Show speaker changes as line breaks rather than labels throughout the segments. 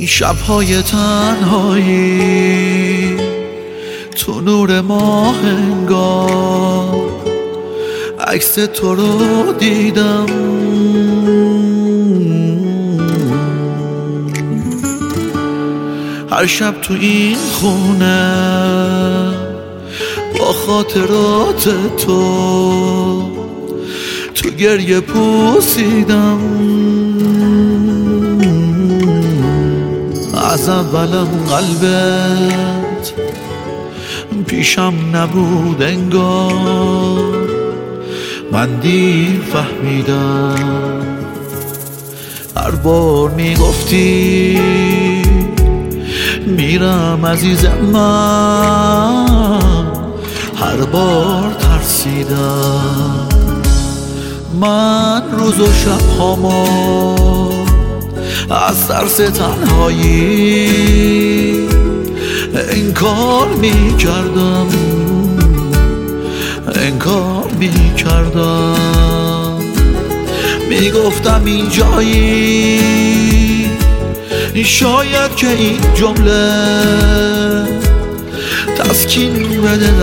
این شب‌های تنهایی تو نور ماه انگار عکس تو رو دیدم، هر شب تو این خونه با خاطرات تو گریه پوسیدم. از اولم قلبت پیشم نبود انگار، من دیر فهمیدم. هر بار میگفتی میرم عزیزم، من هر بار ترسیدم. من روز و شب هامو از ترس تنهایی انکار میکردم، میگفتم این جایی شاید که این جمله تسکین بده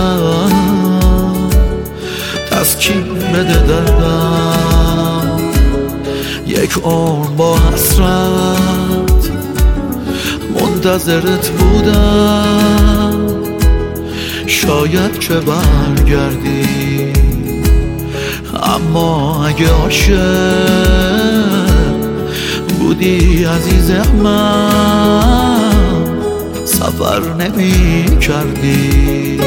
دردم، یک عمر با حسرت منتظرت بودم، شاید که برگردی. اما اگه عاشق بودی عزیز من، سفر نمی کردی.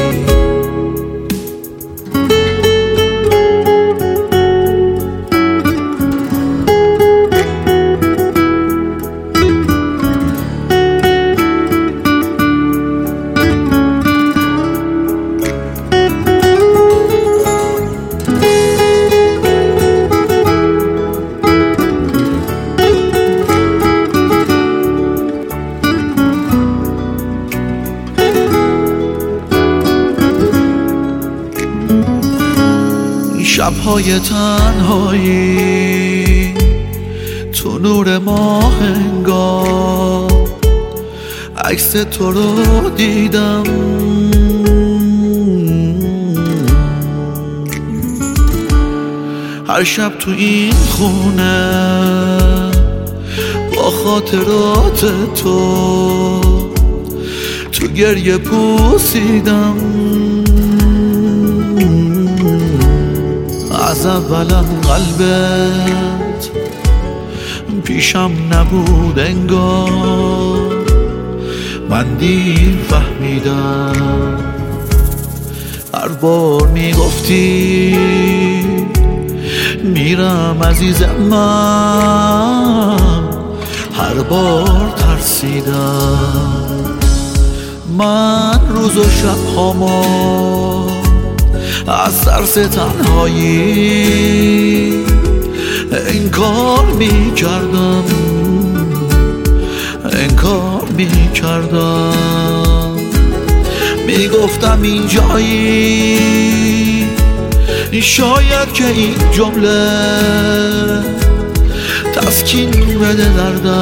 شب‌های تنهایی تو نور ماه انگار عکس تو رو دیدم، هر شب تو این خونه با خاطرات تو گریه پوسیدم. از اولم قلبت پیشم نبود انگار، من دیر فهمیدم. هر بار میگفتی میرم عزیزم، من هر بار ترسیدم. من روز و شب هامو از ترس تنهایی انکار میکردم، میگفتم این جایی شاید که این جمله تسکین بده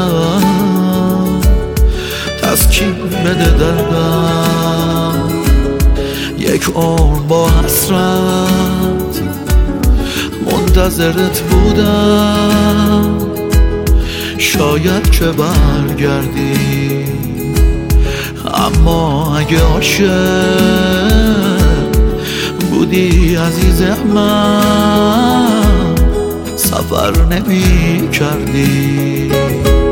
دردم، یک عمر با حسرت منتظرت بودم، شاید که برگردی. اما اگه عاشق بودی عزیز من، سفر نمی کردی.